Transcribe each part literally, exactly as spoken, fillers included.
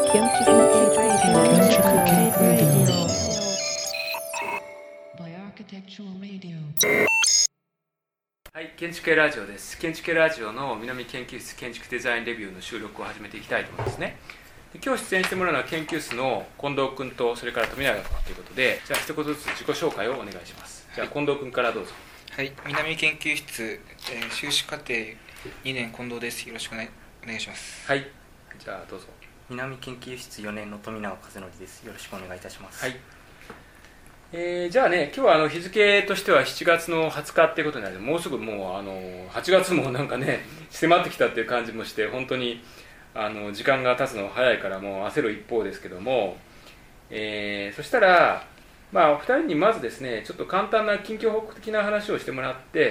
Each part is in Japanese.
はい、建築系ラジオです。建築系ラジオの南研究室建築デザインレビューの収録を始めていきたいと思いますね。で今日出演してもらうのは研究室の近藤君とそれから富永君ということで、じゃあ一言ずつ自己紹介をお願いします。じゃあ近藤君からどうぞ。 はい、南研究室、えー、修士課程にねん近藤です。よろしくお願い、お願いします。 はい、じゃあどうぞ。 南研究室よねんの富永和則です。よろしくお願いいたします。 はい。えー、じゃあね、今日はあの日付としてはしちがつのはつかっていうことになるので、もうすぐもうあのはちがつもなんかね迫ってきたっていう感じもして、本当にあの時間が経つの早いからもう焦る一方ですけども、えー、そしたら、まあ、お二人にまずですねちょっと簡単な近況報告的な話をしてもらって、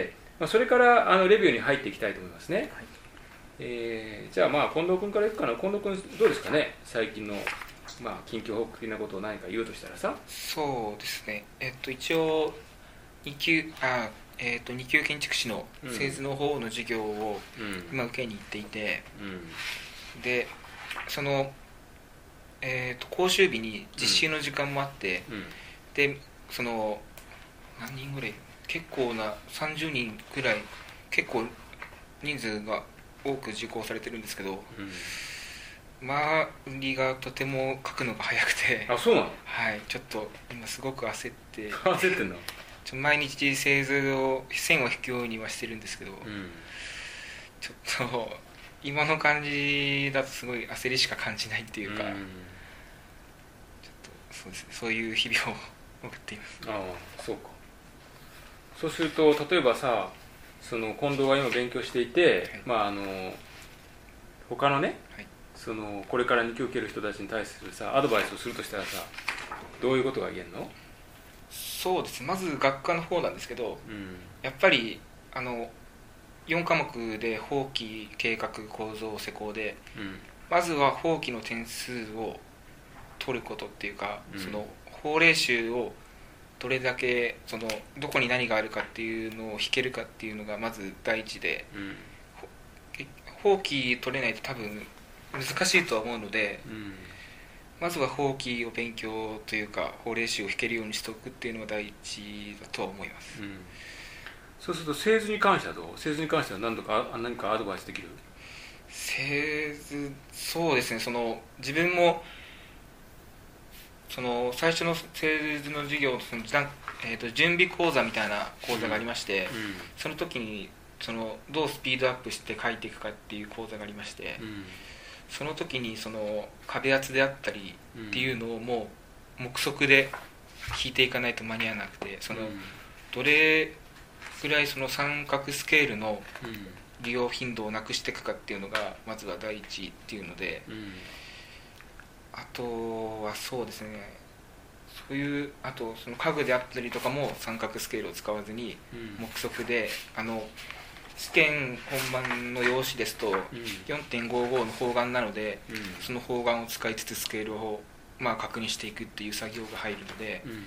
まあ、それからあのレビューに入っていきたいと思いますね。はい、えー、じゃあまあ近藤君からいくかな。近藤君どうですかね、最近のまあ、近況報告的なことを何か言うとしたらさ。 そうですね、えっと一応に級あ、えっとに級建築士の製図の方の授業を今受けに行っていて、うん、でその、えー、と講習日に実習の時間もあって、うんうん、でその何人ぐらい結構なさんじゅうにんくらい結構人数が多く受講されてるんですけど、うん周りがとても書くのが早くて、 あ、そうなの？ はい、ちょっと今すごく焦って焦ってんの？ ちょ毎日製図を線を引くようにはしてるんですけど、うん、ちょっと今の感じだとすごい焦りしか感じないっていうか、うん、ちょっとそうですね、そういう日々を送っています。 ああ、そうか。そうすると例えばさ、その近藤が今勉強していて、はい、まああの他のね、はい、そのこれからに級受ける人たちに対するさアドバイスをするとしたらさ、どういうことが言えるの？ そうです、まず学科の方なんですけど、うん、やっぱりあのよん科目で法規、計画、構造、施工で、うん、まずは法規の点数を取ることっていうか、うん、その法令集をどれだけそのどこに何があるかっていうのを引けるかっていうのがまず第一で、うん、法規取れないと多分難しいとは思うので、うん、まずは法規を勉強というか法令集を引けるようにしておくっていうのが第一だとは思います。うん、 そうすると製図に関してはどう？製図に関しては何とか何かアドバイスできる？ 製図、そうですね、その自分もその最初の製図の授業その、えーと、準備講座みたいな講座がありまして、うんうん、その時にそのどうスピードアップして書いていくかっていう講座がありまして、うん、その時にその壁圧であったりっていうのをもう目測で引いていかないと間に合わなくて、そのどれぐらいその三角スケールの利用頻度をなくしていくかっていうのがまずは第一っていうので、あとはそうですね、そういうあとその家具であったりとかも三角スケールを使わずに目測で、あの試験本番の用紙ですと よんてんごじゅうご の方眼なので、うん、その方眼を使いつつスケールをまあ確認していくっていう作業が入るので、うん、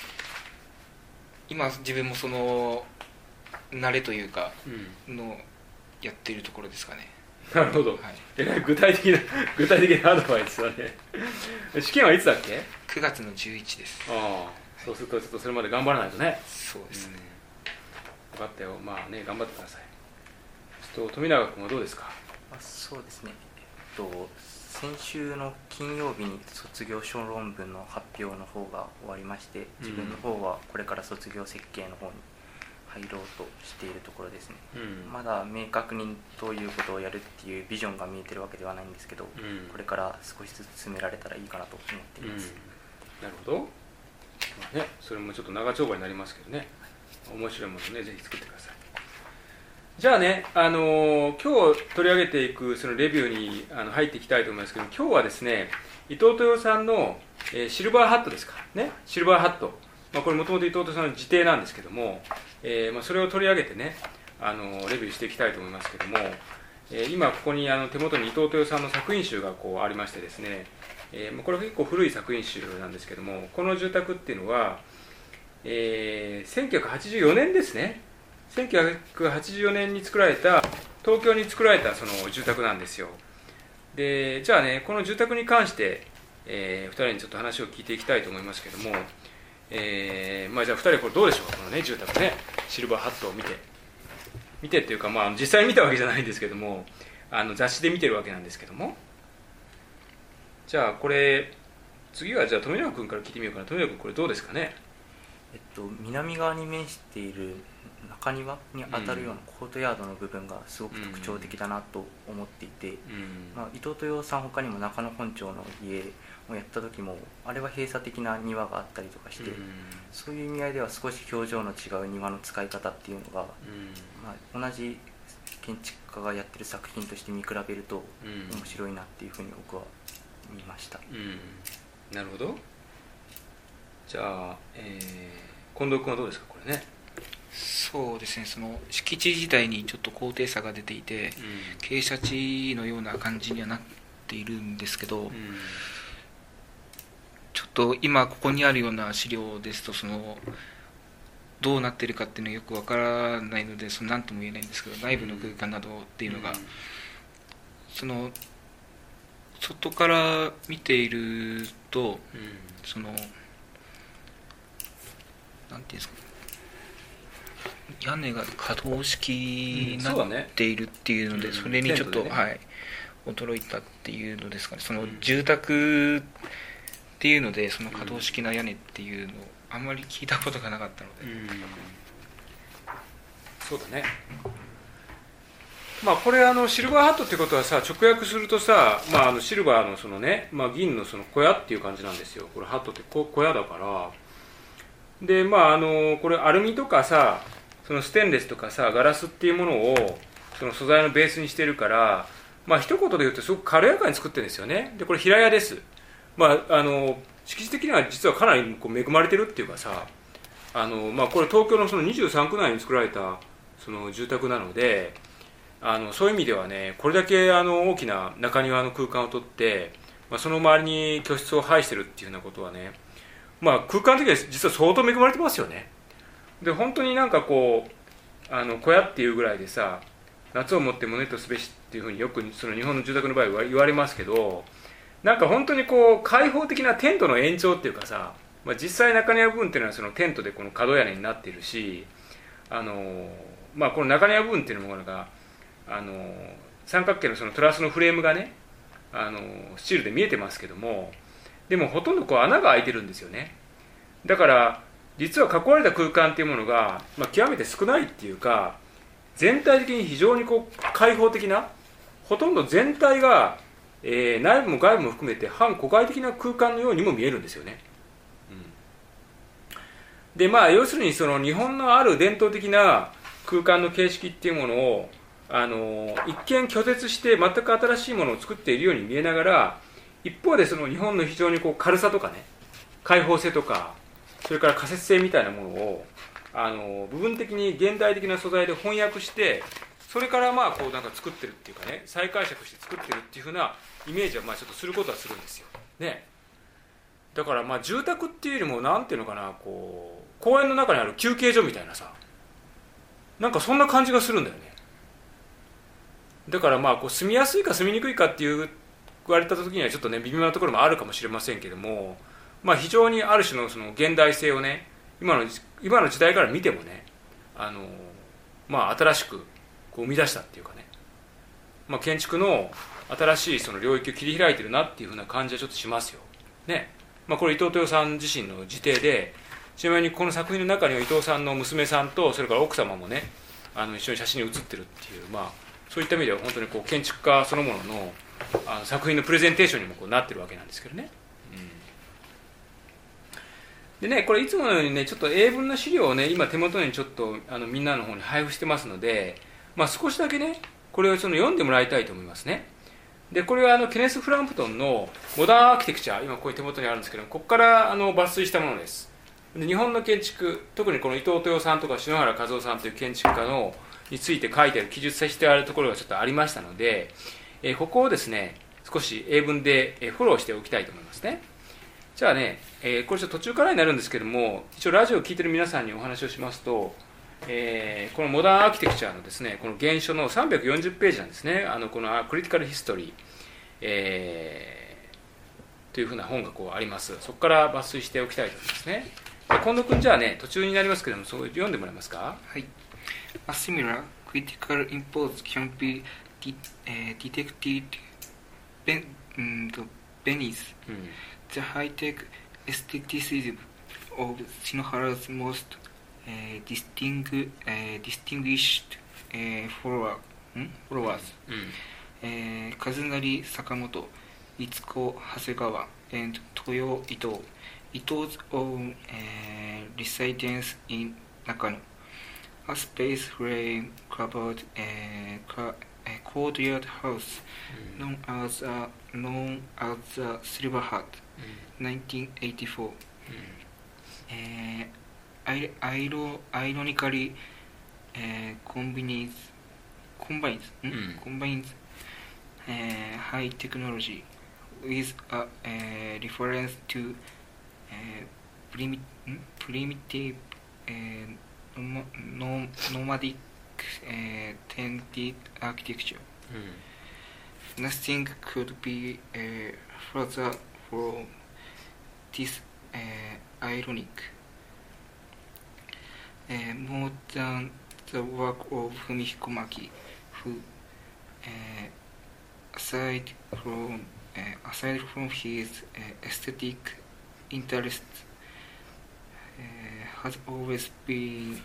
今自分もその慣れというかのやっているところですかね。 なるほど、はい、え具体的な具体的なアドバイスだね。試験はいつだっけ？ くがつのじゅういちです。 ああ、そうするとちょっとそれまで頑張らないとね。 そうですね、 うん、分かったよ。まあね、頑張ってください。ちょっと富永君はどうですか？ あ、そうですね、えっと先週の金曜日に卒業小論文の発表の方が終わりまして、自分の方はこれから卒業設計の方に入ろうとしているところですね。うん、まだ明確にどういうことをやるっていうビジョンが見えてるわけではないんですけど、うん、これから少しずつ進められたらいいかなと思っています。 うん、なるほど、まあね、それもちょっと長丁場になりますけどね、面白いものをねぜひ作ってください。じゃあね、あのー、今日取り上げていくそのレビューにあの入っていきたいと思いますけど、今日はですね伊藤豊さんの、えー、シルバーハットですかね、シルバーハット、まあ、これもともと伊藤豊さんの自邸なんですけども、えーまあ、それを取り上げてね、あのー、レビューしていきたいと思いますけども、えー、今ここにあの手元に伊藤豊さんの作品集がこうありましてですね、えー、これは結構古い作品集なんですけども、この住宅っていうのは、えー、せんきゅうひゃくはちじゅうよねんですね。せんきゅうひゃくはちじゅうよねんに作られた、東京に作られたその住宅なんですよ。 でじゃあねこの住宅に関して、えー、ふたりにちょっと話を聞いていきたいと思いますけども、えーまあ、じゃあふたりこれどうでしょうこのね住宅ねシルバーハットを見て見てっていうか、まあ、実際に見たわけじゃないんですけどもあの雑誌で見てるわけなんですけども、じゃあこれ次はじゃあ富永君から聞いてみようかな。富永君これどうですかね。 えっと、南側に面している中庭に当たるようなコートヤードの部分がすごく特徴的だなと思っていて、うんまあ、伊藤豊さん他にも中野本町の家をやった時もあれは閉鎖的な庭があったりとかして、うん、そういう意味合いでは少し表情の違う庭の使い方っていうのが、うんまあ、同じ建築家がやってる作品として見比べると面白いなっていうふうに僕は見ました、 うん、なるほど。じゃあ、えー、近藤君はどうですかこれね。 そうですね、その敷地自体にちょっと高低差が出ていて、うん、傾斜地のような感じにはなっているんですけど、うん、ちょっと今ここにあるような資料ですとそのどうなっているかっていうのはよくわからないのでその何とも言えないんですけど、内部の空間などっていうのが、うん、その外から見ていると、うん、そのなんていうんですか、屋根が可動式になっているっていうので、うん そ, ね、それにちょっと、うんねはい、驚いたっていうのですかね。その住宅っていうのでその可動式な屋根っていうのをあんまり聞いたことがなかったので、うん、 そうだね。まあこれあのシルバーハットってことはさ直訳するとさ、まあ、あのシルバーのそのね、まあ、銀のその小屋っていう感じなんですよ。これハットって小屋だからでまああのこれアルミとかさそのステンレスとかさガラスっていうものをその素材のベースにしてるからまあ一言で言うとすごく軽やかに作ってるんですよね。でこれ平屋です。まああの敷地的には実はかなりこう恵まれてるっていうかさあの、まあ、これ東京のそのにじゅうさんく内に作られたその住宅なのであのそういう意味ではねこれだけあの大きな中庭の空間をとって、まあ、その周りに居室を配してるっていうようなことはねまあ空間的には実は相当恵まれてますよね。で本当になんかこうあの小屋っていうぐらいでさ夏をもって胸とすべしっていうふうによくその日本の住宅の場合は言われますけどなんか本当にこう開放的なテントの延長っていうかさ、まあ、実際中庭部分っていうのはそのテントでこの角屋根になっているしあの、まあ、この中庭部分っていうのがあの三角形のそのトラスのフレームがねあのスチールで見えてますけどもでもほとんどこう穴が開いてるんですよね。だから実は囲われた空間っていうものが、まあ、極めて少ないっていうか全体的に非常にこう開放的なほとんど全体が、えー、内部も外部も含めて半戸外的な空間のようにも見えるんですよね、うん、でまあ要するにその日本のある伝統的な空間の形式っていうものをあの一見拒絶して全く新しいものを作っているように見えながら一方でその日本の非常にこう軽さとかね開放性とかそれから仮説性みたいなものをあの部分的に現代的な素材で翻訳してそれからまあこうなんか作ってるっていうかね再解釈して作ってるっていう風なイメージはまあちょっとすることはするんですよ、ね、だからまあ住宅っていうよりもなんていうのかなこう公園の中にある休憩所みたいなさなんかそんな感じがするんだよね。だからまあこう住みやすいか住みにくいかっていう言われた時にはちょっとね微妙なところもあるかもしれませんけどもまあ、非常にある種のその現代性をね 今の、今の時代から見てもねあの、まあ、新しくこう生み出したっていうかね、まあ、建築の新しいその領域を切り開いてるなっていうふうな感じはちょっとしますよ、ねまあ、これ伊藤豊さん自身の自邸でちなみにこの作品の中には伊藤さんの娘さんとそれから奥様もねあの一緒に写真に写ってるっていう、まあ、そういった意味では本当にこう建築家そのもの の, あの作品のプレゼンテーションにもこうなってるわけなんですけどね。でね、これいつものようにねちょっと英文の資料をね今手元にちょっとあのみんなの方に配布してますので、まあ、少しだけねこれをその読んでもらいたいと思いますね。でこれはあのケネス・フランプトンのモダンアーキテクチャ今こういう手元にあるんですけどここからあの抜粋したものです。で日本の建築特にこの伊藤豊さんとか篠原和夫さんという建築家のについて書いてある記述してあるところがちょっとありましたので、えー、ここをですね少し英文でフォローしておきたいと思いますね。じゃあね、えー、これちょっと途中からになるんですけども一応ラジオを聞いてる皆さんにお話をしますと、えー、このモダンアーキテクチャのですねこの原書のさんびゃくよんじゅうページなんですね。あのこのクリティカルヒストリえー、というふうな本がこうあります。そこから抜粋しておきたいと思いますね。近藤君、じゃあね、途中になりますけれども、それ読んでもらえますか。 はい。A similar critical impulse can be de、uh, detected ben, um, beneath、うん、the high-tech aestheticism of Shinohara's most、uh, distingu、uh, distinguished、uh, follower、ん followers、うんえー、Kazunari Sakamoto, Itsuko Hasegawa, and Toyo Ito. Ito's own、uh, residence in Nakano. A space frame covered a, a courtyard house、うん、known as a, known as the Silver Hat、うん、nineteen eighty-four、うんえー、ironically、uh, combines combines、うん、combines、uh, high technology with a、uh, reference to、uh, primi- primitive、uh, nomadic、uh, tented architecture、うん、Nothing could be、uh, further from this、uh, ironic、uh, more than the work of Fumihiko Maki, who、uh, aside from、uh, aside from his、uh, aesthetic interests、uh, has always been、uh,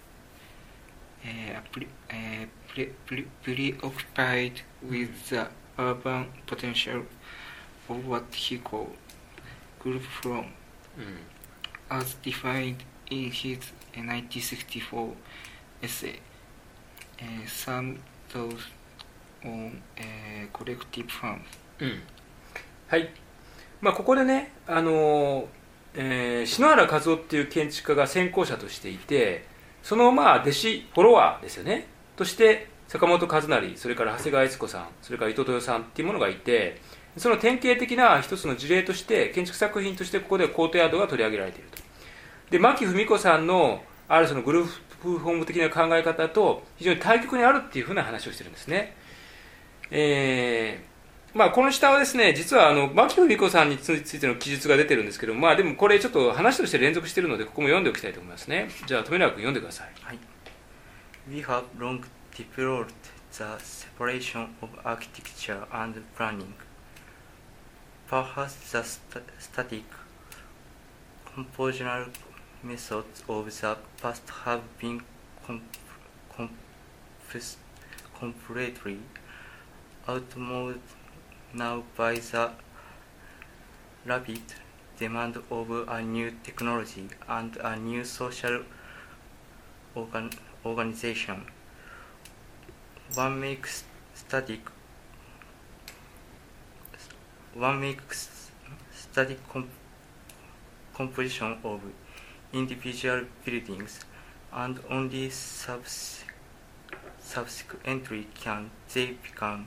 pre, uh, pre, pre, preoccupied with the urban potential of what he called group from、mm. as defined in his、uh, nineteen sixty-four essay、uh, Some those on、uh, collective farms、 うん、はい、まあ、ここでね、あのーえー、篠原和夫っていう建築家が先行者としていて、そのまあ弟子フォロワーですよねとして坂本和成、それから長谷川悦子さん、それから伊藤豊さんっていうものがいて、その典型的な一つの事例として建築作品としてここでコートヤードが取り上げられていると。で牧文子さんのあるそのグループホーム的な考え方と非常に対極にあるっていうふうな話をしてるんですね。えーまあ、この下はですね、実はあの牧文子さんについての記述が出てるんですけども、まあ、でもこれちょっと話として連続しているのでここも読んでおきたいと思いますね。じゃあ富永君読んでください。 はい。We have long deplored the separation of architecture and planning. Perhaps the st- static compositional methods of the past have been com- com- completely outmoded now by the rapid demand of a new technology and a new social organ- organization. One makes static one makes static comp- composition of individual buildings, and only subs- subsequently can they become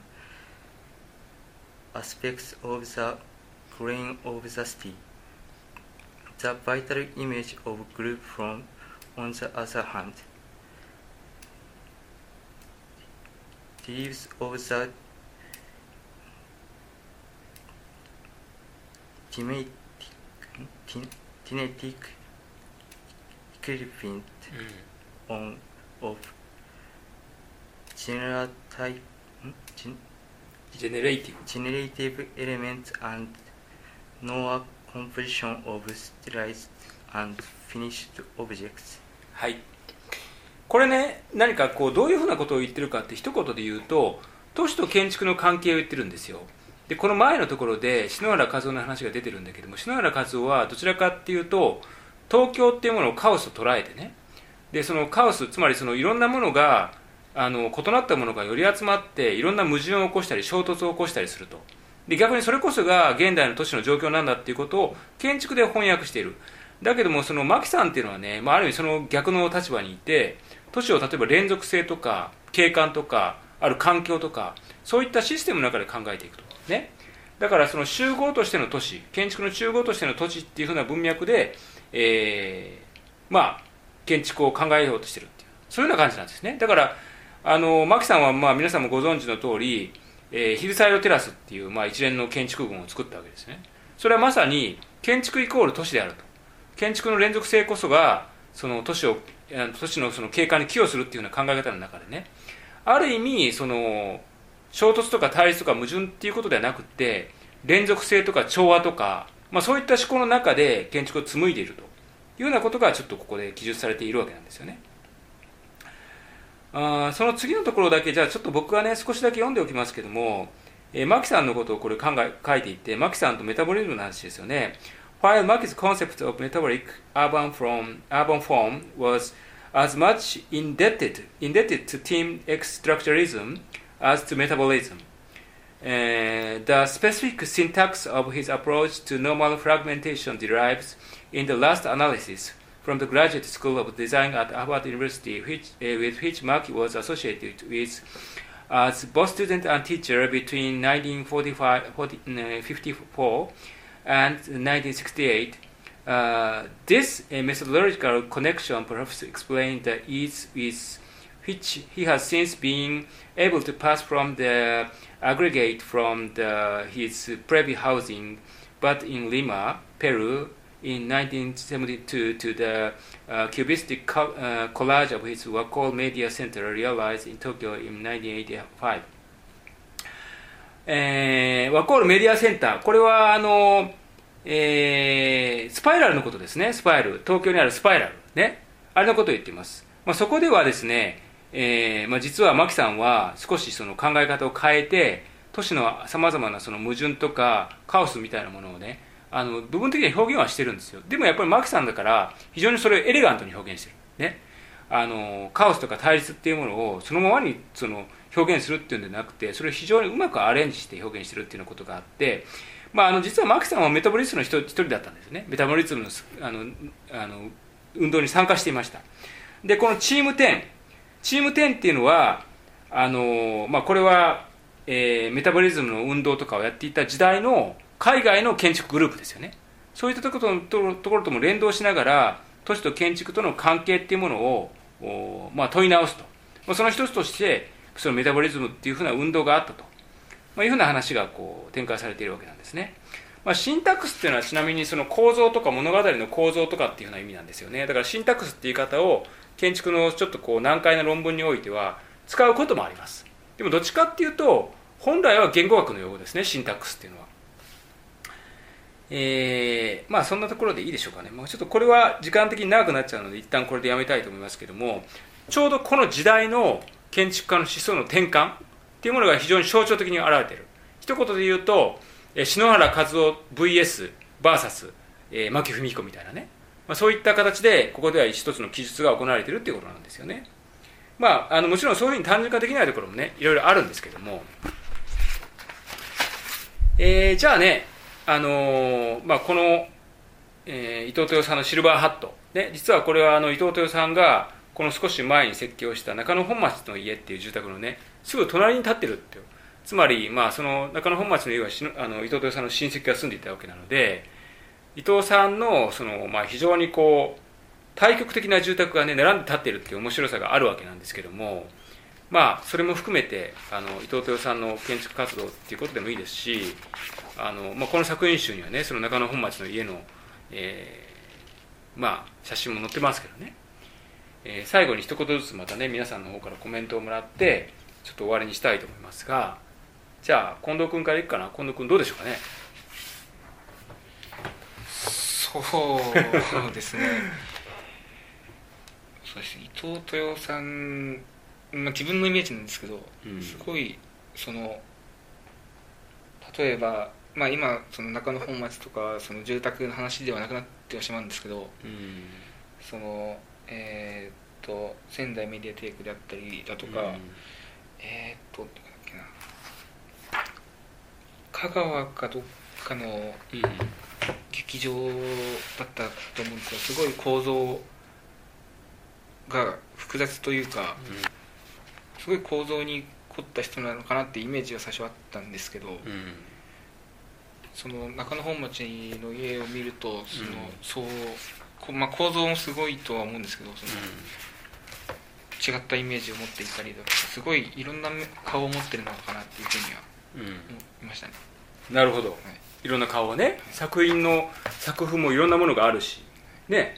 aspects of the grain of the city. The vital image of group from, on the other hand, derives of the genetic, genetic equivalent on of general type gen, generative generative elements and no composition of stylized and finished objects。 はい、これね、何かこうどういうふうなことを言ってるかって一言で言うと、都市と建築の関係を言ってるんですよ。でこの前のところで篠原和夫の話が出てるんだけども、篠原和夫はどちらかっていうと東京っていうものをカオスと捉えてね、でそのカオス、つまりそのいろんなものがあの異なったものがより集まっていろんな矛盾を起こしたり衝突を起こしたりすると。で逆にそれこそが現代の都市の状況なんだっていうことを建築で翻訳している。だけどもその牧さんっていうのはね、まあ、ある意味その逆の立場にいて、都市を例えば連続性とか景観とかある環境とかそういったシステムの中で考えていくと、ね、だからその集合としての都市、建築の集合としての土地っていうふうな文脈で、えー、まあ建築を考えようとしてるっていう、そういうような感じなんですね。だからあの牧さんはまあ皆さんもご存知の通り、 えー、ヒルサイドテラスっていう、まあ、一連の建築群を作ったわけですね。それはまさに建築イコール都市であると。建築の連続性こそがその都市を都市のその景観に寄与するっていうような考え方の中でね、ある意味その衝突とか対立とか矛盾っていうことではなくて、連続性とか調和とか、まあ、そういった思考の中で建築を紡いでいるというようなことがちょっとここで記述されているわけなんですよね。あその次のところだけじゃあちょっと僕はね少しだけ読んでおきますけども、えー、マキさんのことをこれ考え書いていて、マキさんとメタボリズムの話ですよね。While Maki's concept of metabolic urban, from, urban form was as much indebted, indebted to team X structuralism as to metabolism, uh, the specific syntax of his approach to normal fragmentation derives, in the last analysis, from the Graduate School of Design at Harvard University, which, uh, with which Maki was associated with as both student and teacher between nineteen fifty-four and nineteen sixty-eight. Uh, this uh, methodological connection perhaps explains the ease with which he has since been able to pass from the aggregate from the, his previous housing, but in Lima, Peru, in nineteen seventy-two to the uh, cubistic co- uh, collage of his Wacol Media Center realized in Tokyo in nineteen eighty-five. えー、ワコールメディアセンター、これはあの、えー、スパイラルのことですね。スパイラル、東京にあるスパイラルね、あれのことを言っています。まあ、そこではですね、えーまあ、実は牧さんは少しその考え方を変えて、都市のさまざまなその矛盾とかカオスみたいなものをね、あの部分的には表現はしてるんですよ。でもやっぱり牧さんだから非常にそれをエレガントに表現してる、ね、あのカオスとか対立っていうものをそのままにその表現するっていうんじゃなくて、それを非常にうまくアレンジして表現してるっていうようなことがあって、まあ、あの実は牧さんはメタボリズムの一人だったんですね。メタボリズムの、あのあの運動に参加していました。でこのチームじゅうチームじゅうっていうのはあの、まあ、これは、えー、メタボリズムの運動とかをやっていた時代の海外の建築グループですよね。そういったところ と, ところとも連動しながら都市と建築との関係っていうものを、まあ、問い直すと、まあ、その一つとしてそのメタボリズムっていうふうな運動があったと、まあ、いうふうな話がこう展開されているわけなんですね。まあ、シンタックスっていうのはちなみにその構造とか物語の構造とかっていうふうな意味なんですよね。だからシンタックスっていう言い方を建築のちょっとこう難解な論文においては使うこともあります。でもどっちかっていうと本来は言語学の用語ですね、シンタックスっていうのは。えー、まあそんなところでいいでしょうかね。まあ、ちょっとこれは時間的に長くなっちゃうので一旦これでやめたいと思いますけども、ちょうどこの時代の建築家の思想の転換っていうものが非常に象徴的に現れている。一言で言うと篠原和夫 ブイエス バーサス、えー、牧文彦みたいなね、まあ、そういった形でここでは一つの記述が行われているっていうことなんですよね。まあ、あのもちろんそういうふうに単純化できないところもねいろいろあるんですけども、えー、じゃあね、あのーまあ、この、えー、伊藤豊さんのシルバーハット、ね、実はこれはあの伊藤豊さんがこの少し前に設計をした中野本町の家っていう住宅のねすぐ隣に立ってるっていう、つまり、まあ、その中野本町の家はしのあの伊藤豊さんの親戚が住んでいたわけなので、伊藤さんの、その、まあ、非常にこう対極的な住宅がね並んで立っているっていう面白さがあるわけなんですけども、まあそれも含めてあの伊藤豊さんの建築活動っていうことでもいいですし、あの、まあ、この作品集にはねその中野本町の家の、えーまあ、写真も載ってますけどね、えー、最後に一言ずつまたね皆さんの方からコメントをもらってちょっと終わりにしたいと思いますが、じゃあ近藤君からいくかな。近藤君どうでしょうかね。 そうですねそうですね、伊藤豊さん、まあ、自分のイメージなんですけど、うん、すごいその例えば、まあ、今その中野本町とかその住宅の話ではなくなってはしまうんですけど、うん、そのえー、っと仙台メディアテイクであったりだとか、うん、えー、っとどこだっけな、香川かどっかの劇場だったと思うんですよ。すごい構造が複雑というか、うん、すごい構造に凝った人なのかなってイメージは最初あったんですけど、うん、その中野本町の家を見るとその、うん、そうまあ、構造もすごいとは思うんですけど、その、うん、違ったイメージを持っていたりだとかすごいいろんな顔を持ってるのかなっていうふうにはいましたね。 なるほど、はい、いろんな顔がね、はい、作品の作風もいろんなものがあるしね。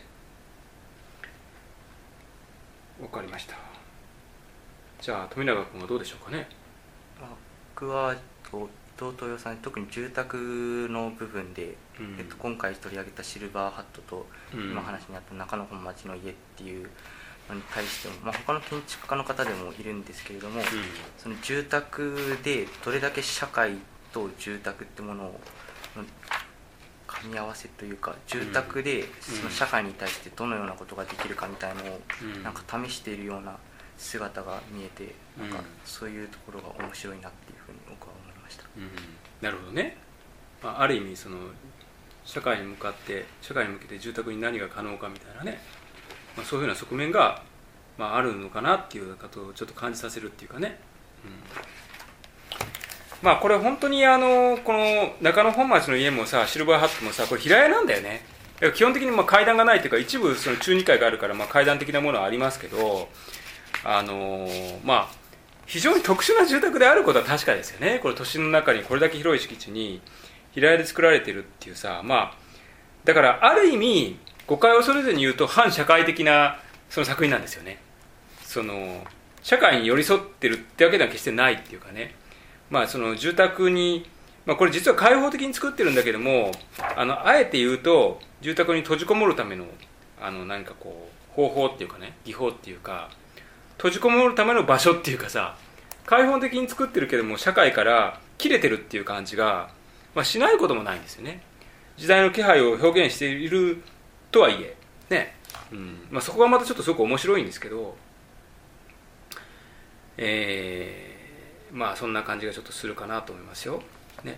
わかりました。じゃあ富永君はどうでしょうかね。 僕は伊藤豊さん、特に住宅の部分で、うん、えっと、今回取り上げたシルバーハットと、うん、今話にあった中野本町の家っていうのに対しても、まあ、他の建築家の方でもいるんですけれども、うん、その住宅でどれだけ社会と住宅ってものを噛み合わせというか、住宅でその社会に対してどのようなことができるかみたいなのをなんか試しているような姿が見えて、なんかそういうところが面白いなっていうふうに僕は思いました。 うん、なるほどね。まあ、ある意味その社会に向かって社会に向けて住宅に何が可能かみたいなね、まあ、そういうような側面が、まあ、あるのかなっていうことをちょっと感じさせるっていうかね、うん、まあこれ本当にあのこの中野本町の家もさ、シルバーハットもさ、これ平屋なんだよね。基本的にまあ階段がないというか、一部その中にかいがあるからまあ階段的なものはありますけど、あのまあ非常に特殊な住宅であることは確かですよね。これ都心の中にこれだけ広い敷地に平屋で作られてるっていうさ、まあだからある意味誤解を恐れずに言うと反社会的なその作品なんですよね。その社会に寄り添ってるってわけでは決してないっていうかね、まあその住宅に、まあ、これ実は開放的に作ってるんだけども、あのあえて言うと住宅に閉じこもるためのあの何かこう方法っていうかね、技法っていうか、閉じこもるための場所っていうかさ、開放的に作ってるけども社会から切れてるっていう感じが、まあ、しないこともないんですよね。時代の気配を表現しているとはいえね、うんまあ、そこがまたちょっとすごく面白いんですけど、えー、まあそんな感じがちょっとするかなと思いますよ、ね、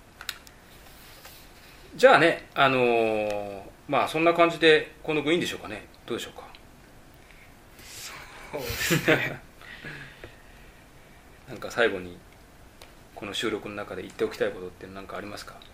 じゃあね、あのー、まあそんな感じで近藤君いいんでしょうかね。どうでしょうか。 そうですねなんか最後にこの収録の中で言っておきたいことって何かありますか。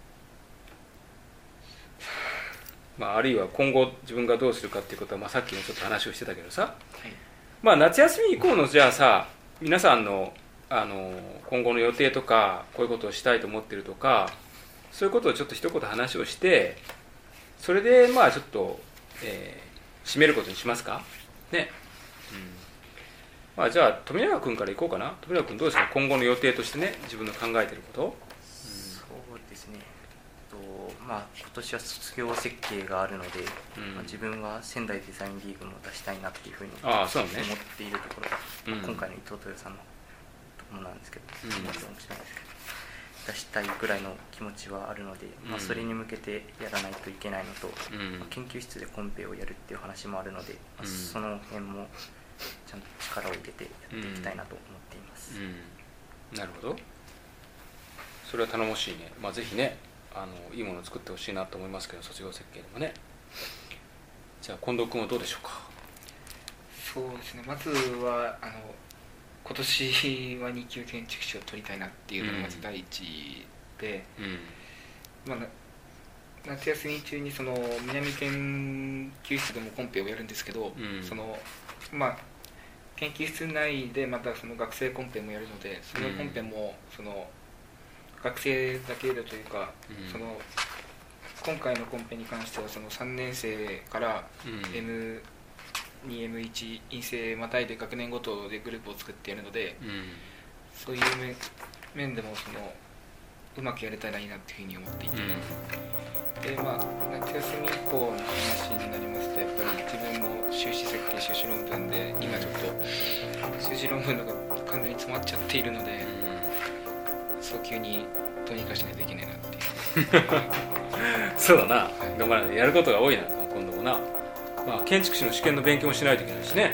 まあ、あるいは今後自分がどうするかっていうことは、まあ、さっきもちょっと話をしてたけどさ、はい、まあ、夏休み以降のじゃあさ、皆さんの、あの今後の予定とか、こういうことをしたいと思ってるとか、そういうことをちょっと一言話をして、それでまあちょっと、えー、締めることにしますかね。うんまあ、じゃあ富永君からいこうかな。富永君どうですか、今後の予定としてね、自分の考えてること。うん、 そうですね、とまあ、今年は卒業設計があるので、うんまあ、自分は仙台デザインリーグも出したいなっていうふうに思っているところが、うん、今回の伊藤豊さんのものなんですけど、うん、面白いですけど出したいぐらいの気持ちはあるので、まあ、それに向けてやらないといけないのと、うんまあ、研究室でコンペをやるっていう話もあるので、まあ、その辺もちゃんと力を入れてやっていきたいなと思っています、うんうん、なるほど。それは頼もしいね。まあ、ぜひね、あのいいものを作ってほしいなと思いますけど、卒業設計でもね。じゃあ近藤君はどうでしょうか。 そうですね、まずはあの今年はに級建築士を取りたいなっていうのがまず第一で、うんまあ、夏休み中にその南研究室でもコンペをやるんですけど、うん、そのまあ研究室内でまたその学生コンペもやるので、そのコンペもその学生だけでというか、うん、その今回のコンペに関してはそのさんねん生から エムに、エムいち 院生またいで学年ごとでグループを作ってやるので、うん、そういう面、面でもそのうまくやれたらいいなっていうふうに思っていて、うん、でまあ夏休み以降の話になりますと、やっぱり自分も修士設計修士論文で今ちょっと修士論文が完全に詰まっちゃっているので、うん、早急にどうにかしないといけないなっていうそうだな、はい、頑張らないとやることが多いな今度もな。まあ、建築士の試験の勉強もしないといけないしね、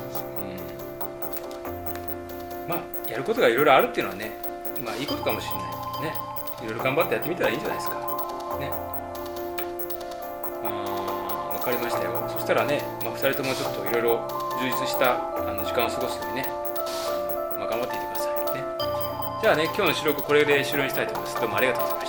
うん、まあやることがいろいろあるっていうのはね、まあいいことかもしれないね。いろいろ頑張ってやってみたらいいんじゃないですかね。あ、分かりましたよ。そしたらね、まあ、ふたりともちょっといろいろ充実したあの時間を過ごすようにね、まあ、頑張っていてくださいね。じゃあね、今日の収録これで終了にしたいと思います。どうもありがとうございます。